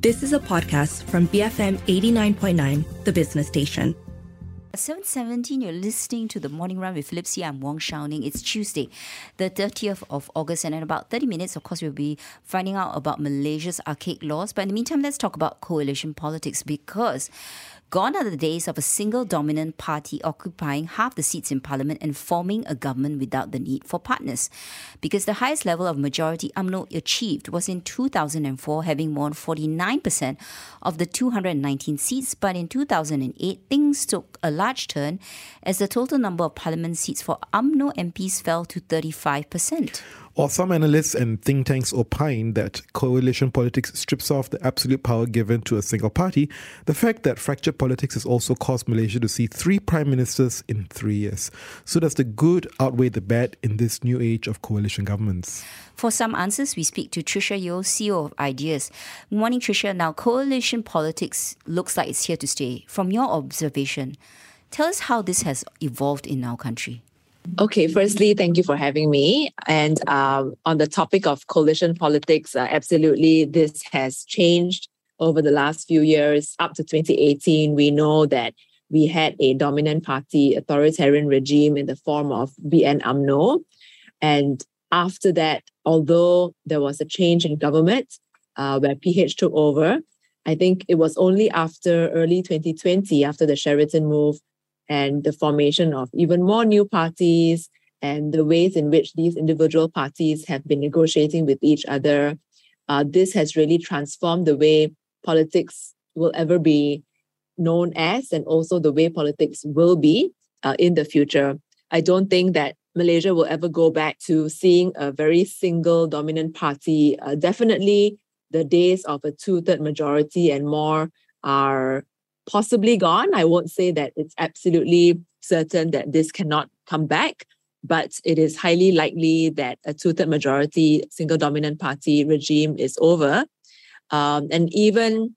This is a podcast from BFM 89.9, the business station. 7:17, you're listening to The Morning Run with Philip C. I'm Wong Shao-Ning. It's Tuesday, the 30th of August, and in about 30 minutes, of course, we'll be finding out about Malaysia's archaic laws. But in the meantime, let's talk about coalition politics, because gone are the days of a single dominant party occupying half the seats in parliament and forming a government without the need for partners. Because the highest level of majority UMNO achieved was in 2004, having won 49% of the 219 seats. But in 2008, things took a large turn as the total number of parliament seats for UMNO MPs fell to 35%. While some analysts and think tanks opine that coalition politics strips off the absolute power given to a single party, the fact that fractured politics has also caused Malaysia to see 3 prime ministers in 3 years. So does the good outweigh the bad in this new age of coalition governments? For some answers, we speak to Tricia Yeo, CEO of Ideas. Good morning, Tricia. Now, coalition politics looks like it's here to stay. From your observation, tell us how this has evolved in our country. Okay, firstly, thank you for having me. And on the topic of coalition politics, absolutely, this has changed over the last few years. Up to 2018, we know that we had a dominant party authoritarian regime in the form of BN UMNO. And after that, although there was a change in government where PH took over, I think it was only after early 2020, after the Sheraton move, and the formation of even more new parties and the ways in which these individual parties have been negotiating with each other. This has really transformed the way politics will ever be known as, and also the way politics will be in the future. I don't think that Malaysia will ever go back to seeing a very single dominant party. Definitely the days of a 2/3 majority and more are possibly gone. I won't say that it's absolutely certain that this cannot come back, but it is highly likely that a 2/3 majority single dominant party regime is over. And even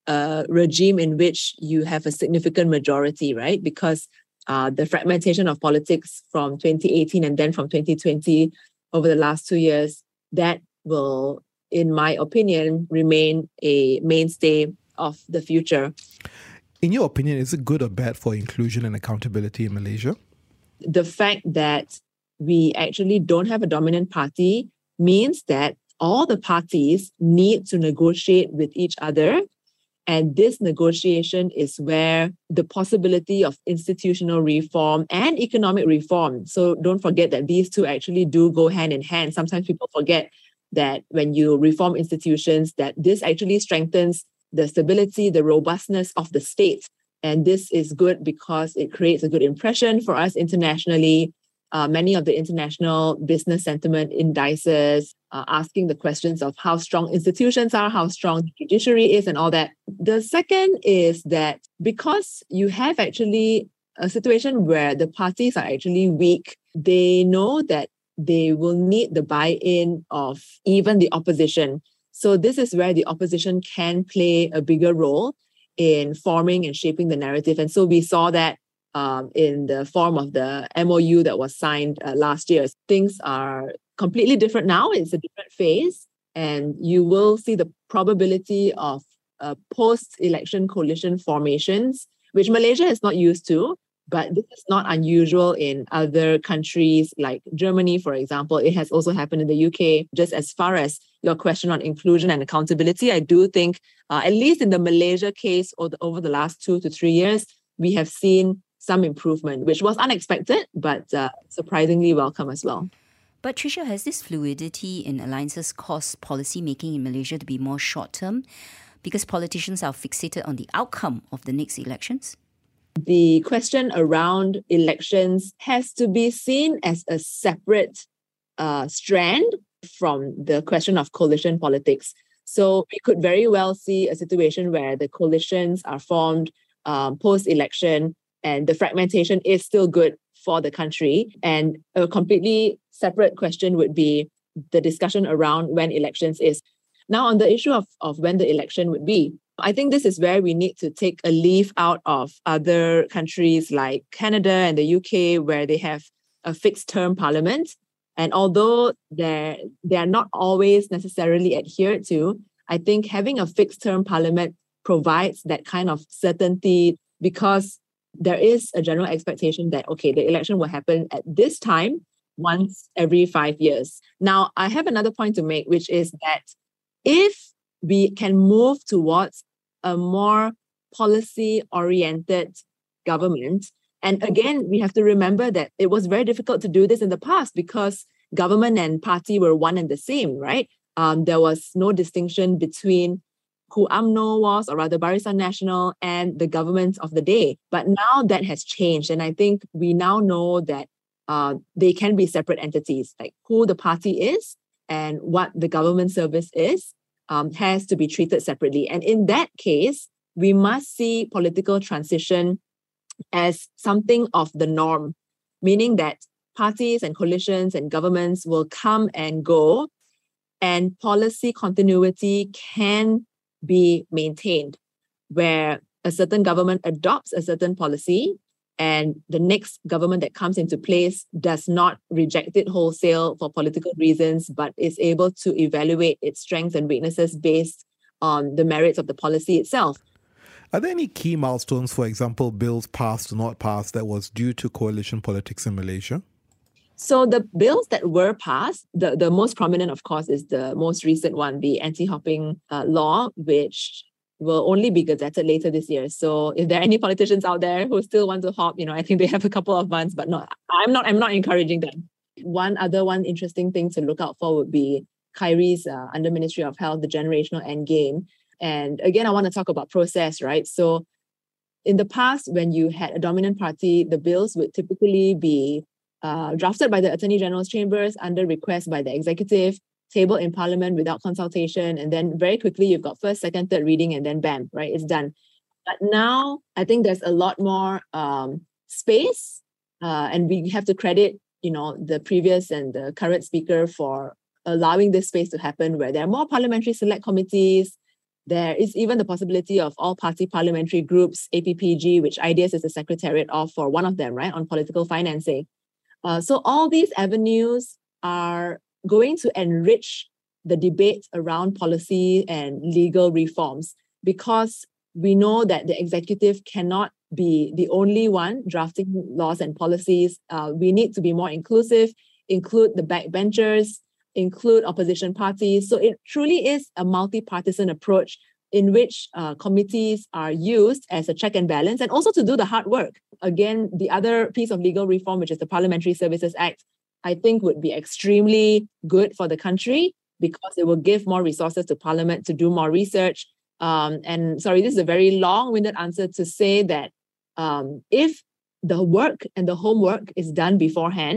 a regime in which you have a significant majority, right? Because the fragmentation of politics from 2018 and then from 2020 over the last 2 years, that will, in my opinion, remain a mainstay of the future. In your opinion, is it good or bad for inclusion and accountability in Malaysia? The fact that we actually don't have a dominant party means that all the parties need to negotiate with each other. And this negotiation is where the possibility of institutional reform and economic reform. So don't forget that these two actually do go hand in hand. Sometimes people forget that when you reform institutions, that this actually strengthens the stability, the robustness of the state. And this is good because it creates a good impression for us internationally. Many of the international business sentiment indices asking the questions of how strong institutions are, how strong the judiciary is, and all that. The second is that because you have actually a situation where the parties are actually weak, they know that they will need the buy-in of even the opposition. So this is where the opposition can play a bigger role in forming and shaping the narrative. And so we saw that in the form of the MOU that was signed last year. Things are completely different now. It's a different phase. And you will see the probability of post-election coalition formations, which Malaysia is not used to. But this is not unusual in other countries like Germany, for example. It has also happened in the UK. Just as far as your question on inclusion and accountability, I do think, at least in the Malaysia case over the last 2 to 3 years, we have seen some improvement, which was unexpected, but surprisingly welcome as well. But Tricia, has this fluidity in alliances caused policy making in Malaysia to be more short-term because politicians are fixated on the outcome of the next elections? The question around elections has to be seen as a separate strand from the question of coalition politics. So we could very well see a situation where the coalitions are formed post-election and the fragmentation is still good for the country. And a completely separate question would be the discussion around when elections is. Now, on the issue of when the election would be, I think this is where we need to take a leaf out of other countries like Canada and the UK, where they have a fixed term parliament. And although they are not always necessarily adhered to, I think having a fixed term parliament provides that kind of certainty, because there is a general expectation that, okay, the election will happen at this time once every 5 years. Now, I have another point to make, which is that if we can move towards a more policy-oriented government, and again, we have to remember that it was very difficult to do this in the past because government and party were one and the same, right? There was no distinction between who UMNO was, or rather Barisan Nasional, and the government of the day. But now that has changed. And I think we now know that they can be separate entities, like who the party is and what the government service is has to be treated separately. And in that case, we must see political transition as something of the norm, meaning that parties and coalitions and governments will come and go, and policy continuity can be maintained, where a certain government adopts a certain policy and the next government that comes into place does not reject it wholesale for political reasons, but is able to evaluate its strengths and weaknesses based on the merits of the policy itself. Are there any key milestones, for example, bills passed or not passed, that was due to coalition politics in Malaysia? So the bills that were passed, the most prominent, of course, is the most recent one, the anti-hopping law, which will only be gazetted later this year. So if there are any politicians out there who still want to hop, I think they have a couple of months, but I'm not encouraging them. One interesting thing to look out for would be Khairi's under Ministry of Health, the generational endgame. And again, I want to talk about process, right? So in the past, when you had a dominant party, the bills would typically be drafted by the Attorney General's chambers under request by the executive, tabled in Parliament without consultation, and then very quickly you've got first, second, third reading, and then bam, right? It's done. But now I think there's a lot more space, and we have to credit, the previous and the current speaker for allowing this space to happen, where there are more parliamentary select committees. There is even the possibility of all-party parliamentary groups, APPG, which IDEAS is the secretariat of for one of them, right, on political financing. So all these avenues are going to enrich the debate around policy and legal reforms, because we know that the executive cannot be the only one drafting laws and policies. We need to be more inclusive, include the backbenchers, include opposition parties. So it truly is a multi-partisan approach in which committees are used as a check and balance, and also to do the hard work. Again, the other piece of legal reform, which is the Parliamentary Services Act, I think would be extremely good for the country, because it will give more resources to Parliament to do more research. And sorry, this is a very long-winded answer to say that if the work and the homework is done beforehand,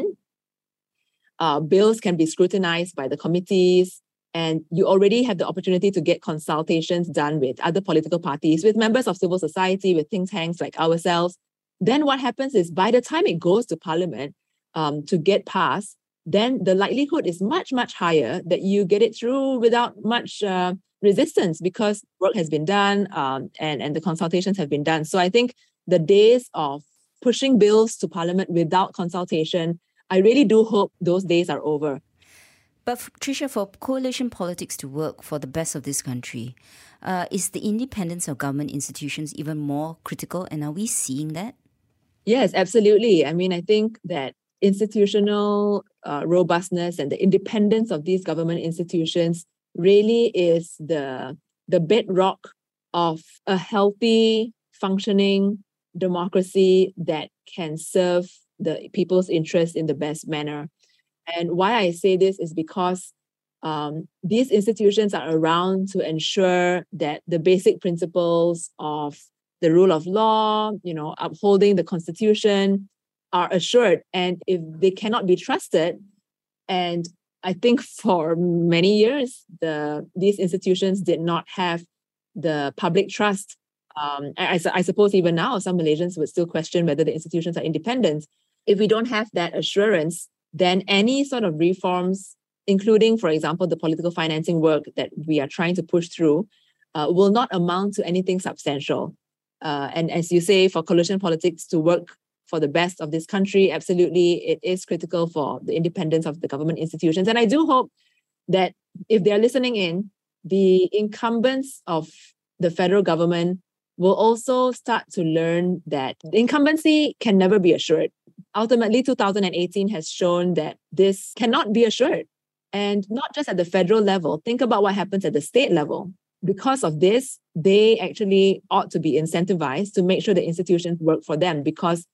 bills can be scrutinized by the committees, and you already have the opportunity to get consultations done with other political parties, with members of civil society, with think tanks like ourselves. Then what happens is, by the time it goes to Parliament to get passed, then the likelihood is much, much higher that you get it through without much resistance, because work has been done and the consultations have been done. So I think the days of pushing bills to Parliament without consultation, I really do hope those days are over. But Tricia, for coalition politics to work for the best of this country, is the independence of government institutions even more critical? And are we seeing that? Yes, absolutely. I mean, I think that institutional robustness and the independence of these government institutions really is the bedrock of a healthy, functioning democracy that can serve the people's interests in the best manner. And why I say this is because these institutions are around to ensure that the basic principles of the rule of law, upholding the Constitution, are assured. And if they cannot be trusted, and I think for many years, these institutions did not have the public trust. I suppose even now, some Malaysians would still question whether the institutions are independent. If we don't have that assurance, then any sort of reforms, including, for example, the political financing work that we are trying to push through, will not amount to anything substantial. And as you say, for coalition politics to work for the best of this country, absolutely, it is critical for the independence of the government institutions. And I do hope that if they're listening in, the incumbents of the federal government will also start to learn that the incumbency can never be assured. Ultimately, 2018 has shown that this cannot be assured. And not just at the federal level. Think about what happens at the state level. Because of this, they actually ought to be incentivized to make sure the institutions work for them. Because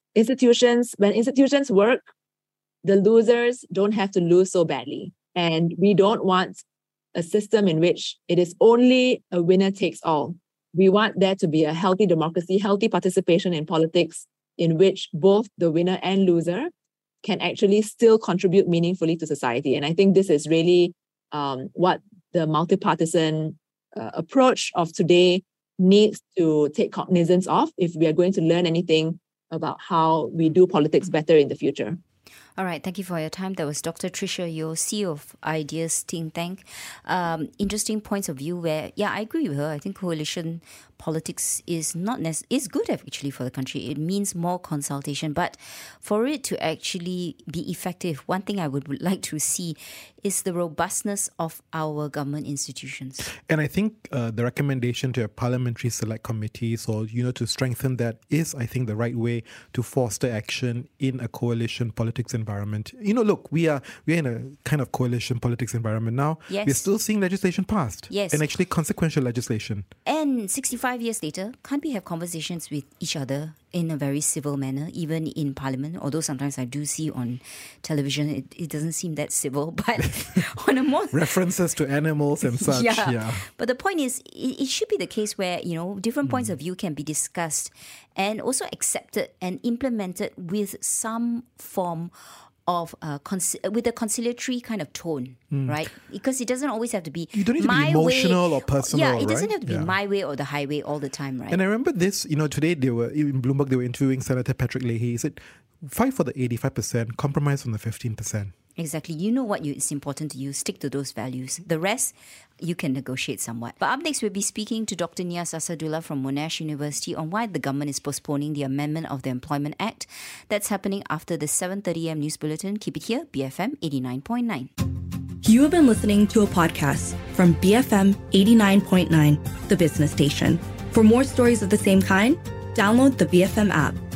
when institutions work, the losers don't have to lose so badly. And we don't want a system in which it is only a winner takes all. We want there to be a healthy democracy, healthy participation in politics, in which both the winner and loser can actually still contribute meaningfully to society. And I think this is really what the multipartisan approach of today needs to take cognizance of if we are going to learn anything about how we do politics better in the future. All right, thank you for your time. That was Dr. Tricia Yeo, CEO of Ideas Think Tank. Interesting points of view where, I agree with her. I think coalition politics is is good actually for the country. It means more consultation, but for it to actually be effective, one thing I would like to see is the robustness of our government institutions. And I think the recommendation to a parliamentary select committees or, to strengthen that is, I think, the right way to foster action in a coalition politics environment. Look, we are in a kind of coalition politics environment now. Yes. We're still seeing legislation passed. Yes. And actually consequential legislation. And 65 years later, can't we have conversations with each other in a very civil manner, even in Parliament? Although sometimes I do see on television, it doesn't seem that civil, but on a more... references to animals and such. Yeah. But the point is, it should be the case where, different points of view can be discussed and also accepted and implemented with some form of with a conciliatory kind of tone, right? Because it doesn't always have to be you don't need to be emotional or personal. Yeah, it doesn't have to be my way or the highway all the time, right? And I remember this, today in Bloomberg they were interviewing Senator Patrick Leahy. He said, fight for the 85%, compromise on the 15%. Exactly. You know what is important to you. Stick to those values. The rest, you can negotiate somewhat. But up next, we'll be speaking to Dr. Niaz Asadullah from Monash University on why the government is postponing the amendment of the Employment Act. That's happening after the 7:30 a.m. news bulletin. Keep it here, BFM 89.9. You have been listening to a podcast from BFM 89.9, the business station. For more stories of the same kind, download the BFM app.